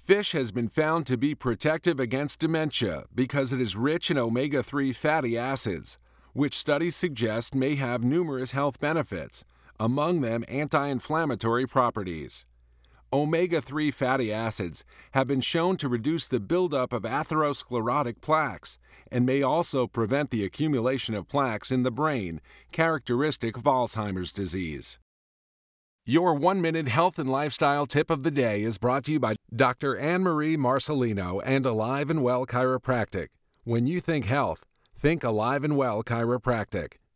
Fish has been found to be protective against dementia because it is rich in omega-3 fatty acids, which studies suggest may have numerous health benefits, among them anti-inflammatory properties. Omega-3 fatty acids have been shown to reduce the buildup of atherosclerotic plaques and may also prevent the accumulation of plaques in the brain, characteristic of Alzheimer's disease. Your 1-minute health and lifestyle tip of the day is brought to you by Dr. Anne-Marie Marcelino and Alive and Well Chiropractic. When you think health, think Alive and Well Chiropractic.